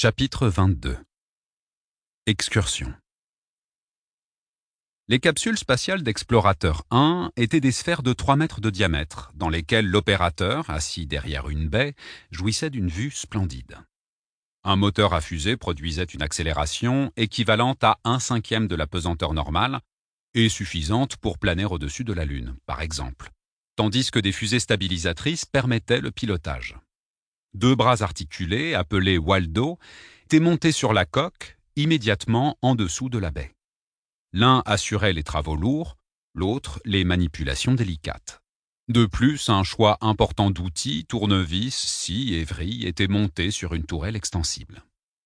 Chapitre 22. Excursion. Les capsules spatiales d'Explorateur 1 étaient des sphères de 3 mètres de diamètre, dans lesquelles l'opérateur, assis derrière une baie, jouissait d'une vue splendide. Un moteur à fusée produisait une accélération équivalente à 1/5 de la pesanteur normale et suffisante pour planer au-dessus de la Lune, par exemple, tandis que des fusées stabilisatrices permettaient le pilotage. 2 bras articulés, appelés Waldo, étaient montés sur la coque, immédiatement en dessous de la baie. L'un assurait les travaux lourds, l'autre les manipulations délicates. De plus, un choix important d'outils, tournevis, scies et vrilles étaient montés sur une tourelle extensible.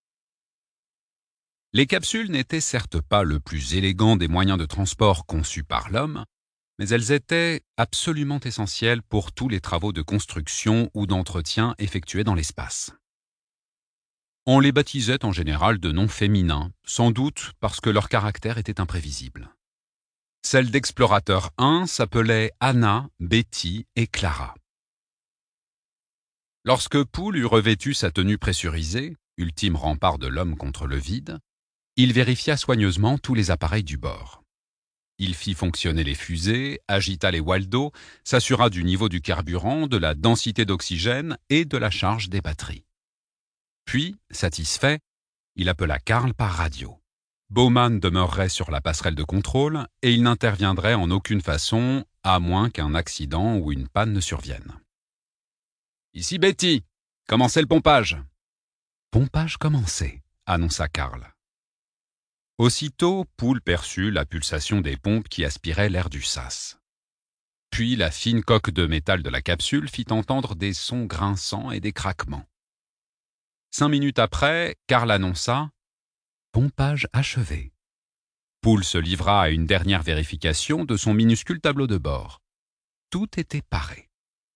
Les capsules n'étaient certes pas le plus élégant des moyens de transport conçus par l'homme, mais elles étaient absolument essentielles pour tous les travaux de construction ou d'entretien effectués dans l'espace. On les baptisait en général de noms féminins, sans doute parce que leur caractère était imprévisible. Celle d'Explorateur 1 s'appelait Anna, Betty et Clara. Lorsque Poole eut revêtu sa tenue pressurisée, ultime rempart de l'homme contre le vide, il vérifia soigneusement tous les appareils du bord. Il fit fonctionner les fusées, agita les Waldo, s'assura du niveau du carburant, de la densité d'oxygène et de la charge des batteries. Puis, satisfait, il appela Carl par radio. Bowman demeurerait sur la passerelle de contrôle et il n'interviendrait en aucune façon, à moins qu'un accident ou une panne ne survienne. « Ici Betty, commencez le pompage !»« Pompage commencé », annonça Carl. Aussitôt, Poole perçut la pulsation des pompes qui aspiraient l'air du sas. Puis la fine coque de métal de la capsule fit entendre des sons grinçants et des craquements. 5 minutes après, Carl annonça « Pompage achevé ». Poole se livra à une dernière vérification de son minuscule tableau de bord. Tout était paré.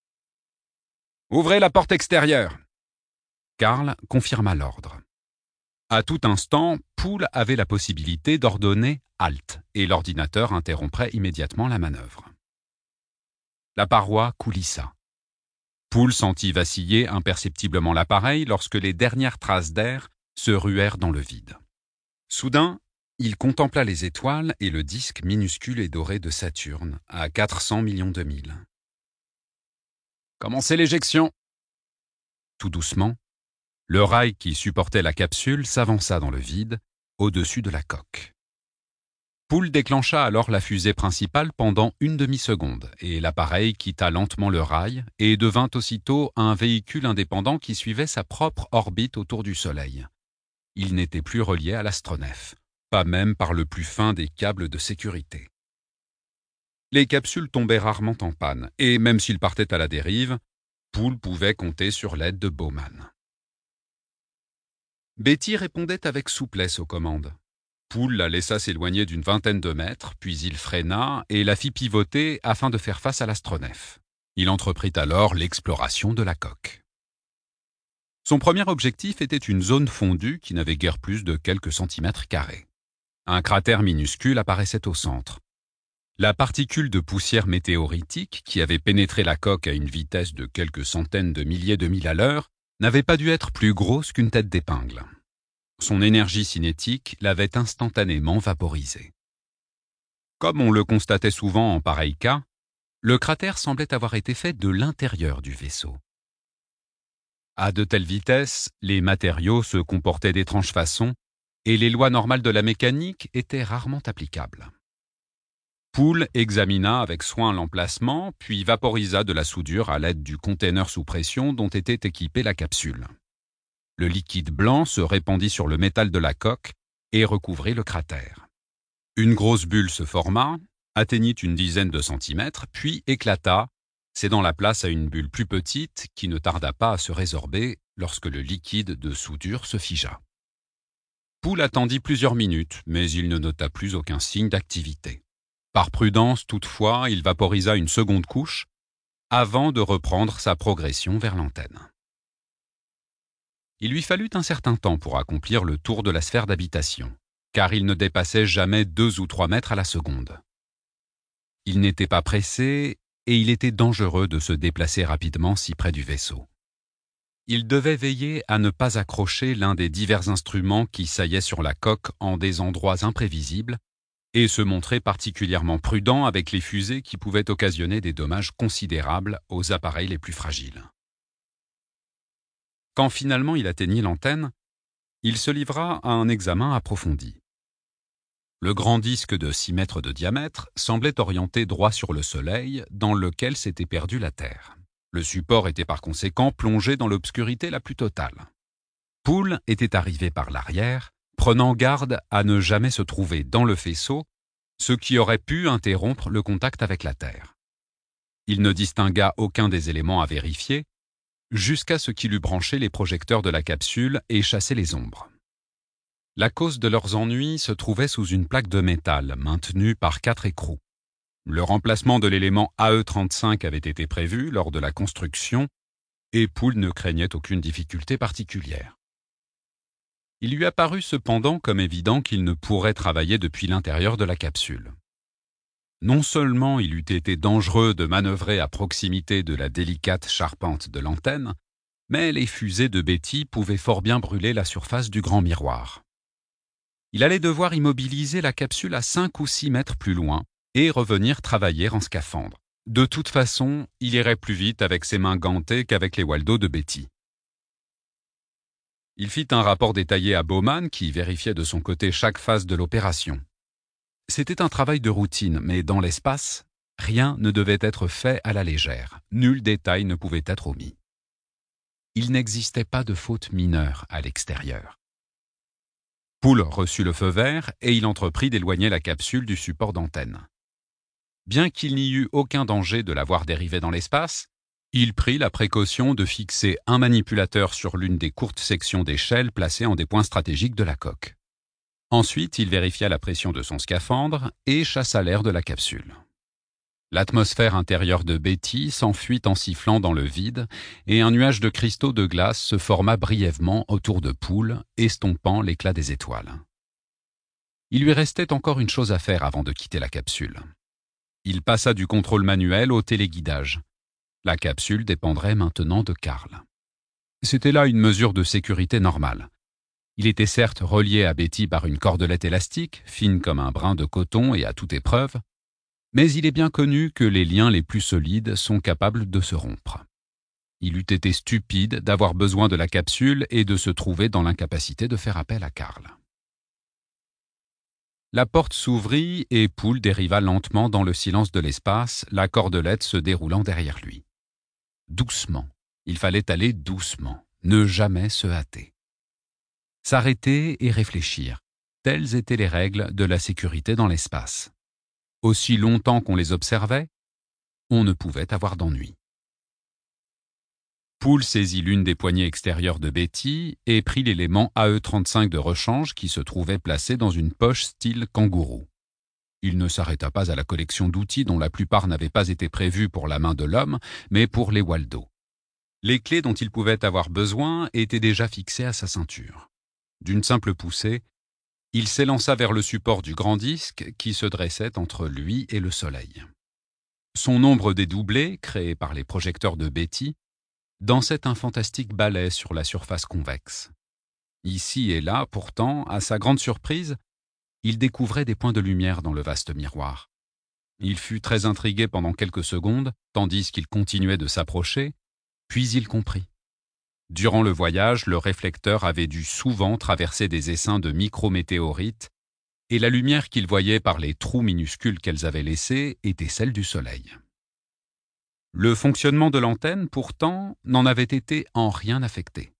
« Ouvrez la porte extérieure !» Carl confirma l'ordre. À tout instant, Poole avait la possibilité d'ordonner « Halt » et l'ordinateur interromprait immédiatement la manœuvre. La paroi coulissa. Poole sentit vaciller imperceptiblement l'appareil lorsque les dernières traces d'air se ruèrent dans le vide. Soudain, il contempla les étoiles et le disque minuscule et doré de Saturne, à 400 millions de milles. « Commencez l'éjection !» Tout doucement, le rail qui supportait la capsule s'avança dans le vide, au-dessus de la coque. Poole déclencha alors la fusée principale pendant 1 demi-seconde et l'appareil quitta lentement le rail et devint aussitôt un véhicule indépendant qui suivait sa propre orbite autour du Soleil. Il n'était plus relié à l'astronef, pas même par le plus fin des câbles de sécurité. Les capsules tombaient rarement en panne et même s'ils partaient à la dérive, Poole pouvait compter sur l'aide de Bowman. Betty répondait avec souplesse aux commandes. Poole la laissa s'éloigner d'une 20aine de mètres, puis il freina et la fit pivoter afin de faire face à l'astronef. Il entreprit alors l'exploration de la coque. Son premier objectif était une zone fondue qui n'avait guère plus de quelques centimètres carrés. Un cratère minuscule apparaissait au centre. La particule de poussière météoritique, qui avait pénétré la coque à une vitesse de quelques centaines de milliers de milles à l'heure, n'avait pas dû être plus grosse qu'une tête d'épingle. Son énergie cinétique l'avait instantanément vaporisé. Comme on le constatait souvent en pareil cas, le cratère semblait avoir été fait de l'intérieur du vaisseau. À de telles vitesses, les matériaux se comportaient d'étranges façons et les lois normales de la mécanique étaient rarement applicables. Poole examina avec soin l'emplacement, puis vaporisa de la soudure à l'aide du container sous pression dont était équipée la capsule. Le liquide blanc se répandit sur le métal de la coque et recouvrit le cratère. Une grosse bulle se forma, atteignit une dizaine de centimètres, puis éclata, cédant la place à une bulle plus petite qui ne tarda pas à se résorber lorsque le liquide de soudure se figea. Poole attendit plusieurs minutes, mais il ne nota plus aucun signe d'activité. Par prudence, toutefois, il vaporisa une seconde couche avant de reprendre sa progression vers l'antenne. Il lui fallut un certain temps pour accomplir le tour de la sphère d'habitation, car il ne dépassait jamais 2 ou 3 mètres à la seconde. Il n'était pas pressé et il était dangereux de se déplacer rapidement si près du vaisseau. Il devait veiller à ne pas accrocher l'un des divers instruments qui saillaient sur la coque en des endroits imprévisibles et se montrer particulièrement prudent avec les fusées qui pouvaient occasionner des dommages considérables aux appareils les plus fragiles. Quand finalement il atteignit l'antenne, il se livra à un examen approfondi. Le grand disque de 6 mètres de diamètre semblait orienté droit sur le Soleil, dans lequel s'était perdue la Terre. Le support était par conséquent plongé dans l'obscurité la plus totale. Poole était arrivé par l'arrière, prenant garde à ne jamais se trouver dans le faisceau, ce qui aurait pu interrompre le contact avec la Terre. Il ne distingua aucun des éléments à vérifier, jusqu'à ce qu'il eût branché les projecteurs de la capsule et chassé les ombres. La cause de leurs ennuis se trouvait sous une plaque de métal maintenue par 4 écrous. Le remplacement de l'élément AE35 avait été prévu lors de la construction et Poole ne craignait aucune difficulté particulière. Il lui apparut cependant comme évident qu'il ne pourrait travailler depuis l'intérieur de la capsule. Non seulement il eût été dangereux de manœuvrer à proximité de la délicate charpente de l'antenne, mais les fusées de Betty pouvaient fort bien brûler la surface du grand miroir. Il allait devoir immobiliser la capsule à 5 ou 6 mètres plus loin et revenir travailler en scaphandre. De toute façon, il irait plus vite avec ses mains gantées qu'avec les Waldo de Betty. Il fit un rapport détaillé à Bowman qui vérifiait de son côté chaque phase de l'opération. C'était un travail de routine, mais dans l'espace, rien ne devait être fait à la légère. Nul détail ne pouvait être omis. Il n'existait pas de faute mineure à l'extérieur. Poole reçut le feu vert et il entreprit d'éloigner la capsule du support d'antenne. Bien qu'il n'y eût aucun danger de la voir dériver dans l'espace, il prit la précaution de fixer un manipulateur sur l'une des courtes sections d'échelle placées en des points stratégiques de la coque. Ensuite, il vérifia la pression de son scaphandre et chassa l'air de la capsule. L'atmosphère intérieure de Betty s'enfuit en sifflant dans le vide et un nuage de cristaux de glace se forma brièvement autour de Poole, estompant l'éclat des étoiles. Il lui restait encore une chose à faire avant de quitter la capsule. Il passa du contrôle manuel au téléguidage. La capsule dépendrait maintenant de Carl. C'était là une mesure de sécurité normale. Il était certes relié à Betty par une cordelette élastique, fine comme un brin de coton et à toute épreuve, mais il est bien connu que les liens les plus solides sont capables de se rompre. Il eût été stupide d'avoir besoin de la capsule et de se trouver dans l'incapacité de faire appel à Carl. La porte s'ouvrit et Poole dériva lentement dans le silence de l'espace, la cordelette se déroulant derrière lui. Doucement, il fallait aller doucement, ne jamais se hâter. S'arrêter et réfléchir, telles étaient les règles de la sécurité dans l'espace. Aussi longtemps qu'on les observait, on ne pouvait avoir d'ennui. Poole saisit l'une des poignées extérieures de Betty et prit l'élément AE35 de rechange qui se trouvait placé dans une poche style kangourou. Il ne s'arrêta pas à la collection d'outils dont la plupart n'avaient pas été prévus pour la main de l'homme, mais pour les Waldo. Les clés dont il pouvait avoir besoin étaient déjà fixées à sa ceinture. D'une simple poussée, il s'élança vers le support du grand disque qui se dressait entre lui et le soleil. Son ombre dédoublée, créée par les projecteurs de Betty, dansait un fantastique ballet sur la surface convexe. Ici et là, pourtant, à sa grande surprise, il découvrait des points de lumière dans le vaste miroir. Il fut très intrigué pendant quelques secondes, tandis qu'il continuait de s'approcher, puis il comprit. Durant le voyage, le réflecteur avait dû souvent traverser des essaims de micrométéorites, et la lumière qu'il voyait par les trous minuscules qu'elles avaient laissés était celle du soleil. Le fonctionnement de l'antenne, pourtant, n'en avait été en rien affecté.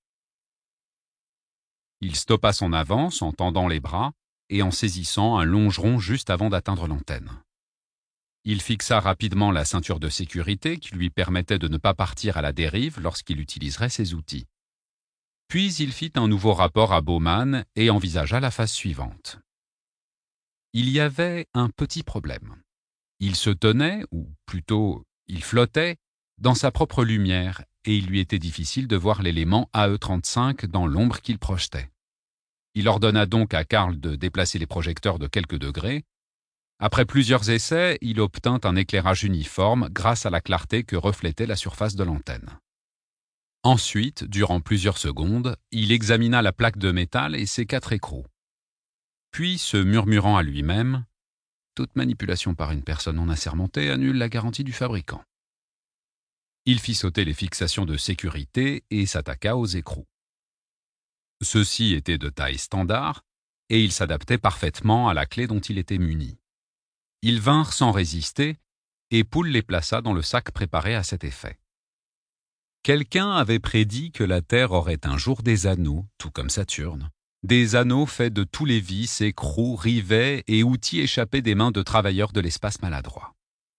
Il stoppa son avance en tendant les bras et en saisissant un longeron juste avant d'atteindre l'antenne. Il fixa rapidement la ceinture de sécurité qui lui permettait de ne pas partir à la dérive lorsqu'il utiliserait ses outils. Puis il fit un nouveau rapport à Bowman et envisagea la phase suivante. Il y avait un petit problème. Il se tenait, ou plutôt il flottait, dans sa propre lumière et il lui était difficile de voir l'élément AE35 dans l'ombre qu'il projetait. Il ordonna donc à Carl de déplacer les projecteurs de quelques degrés. Après plusieurs essais, il obtint un éclairage uniforme grâce à la clarté que reflétait la surface de l'antenne. Ensuite, durant plusieurs secondes, il examina la plaque de métal et ses 4 écrous. Puis, se murmurant à lui-même, « Toute manipulation par une personne non assermentée annule la garantie du fabricant. » Il fit sauter les fixations de sécurité et s'attaqua aux écrous. Ceux-ci étaient de taille standard et ils s'adaptaient parfaitement à la clé dont il était muni. Ils vinrent sans résister et Poole les plaça dans le sac préparé à cet effet. Quelqu'un avait prédit que la Terre aurait un jour des anneaux, tout comme Saturne. Des anneaux faits de tous les vis, écrous, rivets et outils échappés des mains de travailleurs de l'espace maladroits.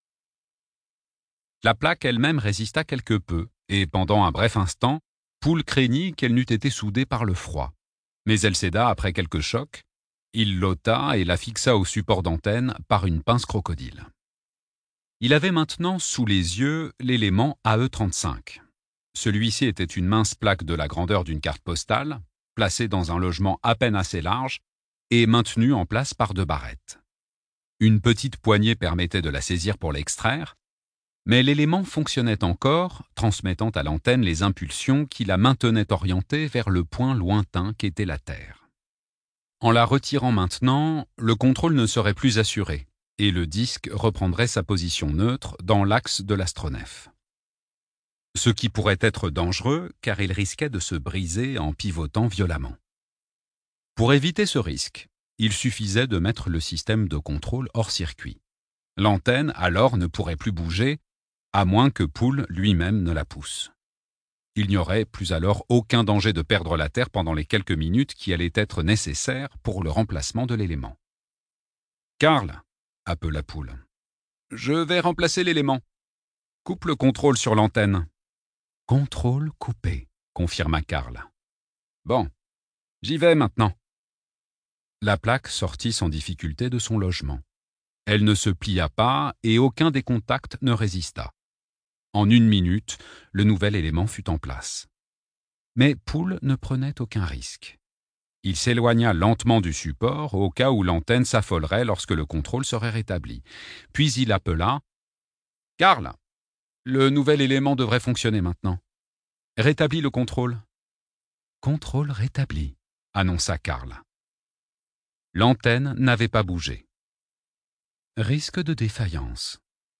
La plaque elle-même résista quelque peu, et pendant un bref instant, Poole craignit qu'elle n'eût été soudée par le froid. Mais elle céda après quelques chocs. Il l'ôta et la fixa au support d'antenne par une pince crocodile. Il avait maintenant sous les yeux l'élément AE35. Celui-ci était une mince plaque de la grandeur d'une carte postale, placée dans un logement à peine assez large et maintenue en place par 2 barrettes. Une petite poignée permettait de la saisir pour l'extraire, mais l'élément fonctionnait encore, transmettant à l'antenne les impulsions qui la maintenaient orientée vers le point lointain qu'était la Terre. En la retirant maintenant, le contrôle ne serait plus assuré, et le disque reprendrait sa position neutre dans l'axe de l'astronef. Ce qui pourrait être dangereux, car il risquait de se briser en pivotant violemment. Pour éviter ce risque, il suffisait de mettre le système de contrôle hors circuit. L'antenne, alors, ne pourrait plus bouger, à moins que Poole lui-même ne la pousse. Il n'y aurait plus alors aucun danger de perdre la Terre pendant les quelques minutes qui allaient être nécessaires pour le remplacement de l'élément. « Karl !» appela Poole. « Je vais remplacer l'élément. Coupe le contrôle sur l'antenne. » « Contrôle coupé », confirma Karl. « Bon, j'y vais maintenant. » La plaque sortit sans difficulté de son logement. Elle ne se plia pas et aucun des contacts ne résista. En 1 minute, le nouvel élément fut en place. Mais Poole ne prenait aucun risque. Il s'éloigna lentement du support au cas où l'antenne s'affolerait lorsque le contrôle serait rétabli. Puis il appela « Karl, le nouvel élément devrait fonctionner maintenant. Rétablis le contrôle. »« Contrôle rétabli », annonça Karl. L'antenne n'avait pas bougé. Risque de défaillance.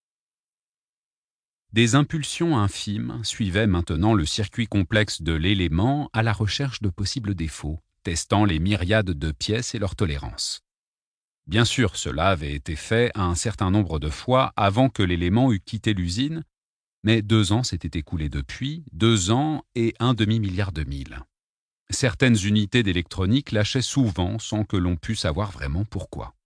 Des impulsions infimes suivaient maintenant le circuit complexe de l'élément à la recherche de possibles défauts, testant les myriades de pièces et leur tolérance. Bien sûr, cela avait été fait un certain nombre de fois avant que l'élément eût quitté l'usine, mais 2 ans s'étaient écoulés depuis, 2 ans et 1 demi-milliard de milles. Certaines unités d'électronique lâchaient souvent sans que l'on pût savoir vraiment pourquoi.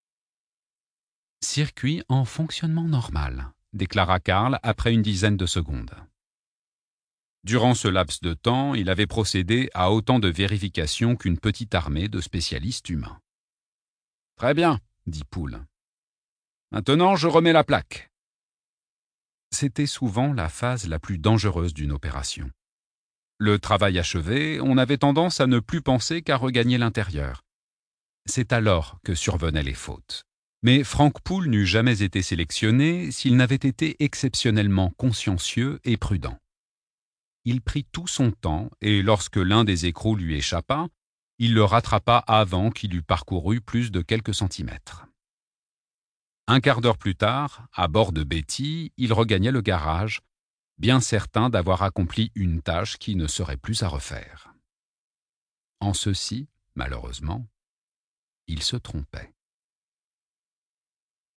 Circuit en fonctionnement normal, déclara Karl après une dizaine de secondes. Durant ce laps de temps, il avait procédé à autant de vérifications qu'une petite armée de spécialistes humains. « Très bien, » dit Poole. « Maintenant, je remets la plaque. » C'était souvent la phase la plus dangereuse d'une opération. Le travail achevé, on avait tendance à ne plus penser qu'à regagner l'intérieur. C'est alors que survenaient les fautes. Mais Frank Poole n'eût jamais été sélectionné s'il n'avait été exceptionnellement consciencieux et prudent. Il prit tout son temps et lorsque l'un des écrous lui échappa, il le rattrapa avant qu'il eût parcouru plus de quelques centimètres. 1/4 d'heure plus tard, à bord de Betty, il regagnait le garage, bien certain d'avoir accompli une tâche qui ne serait plus à refaire. En ceci, malheureusement, il se trompait.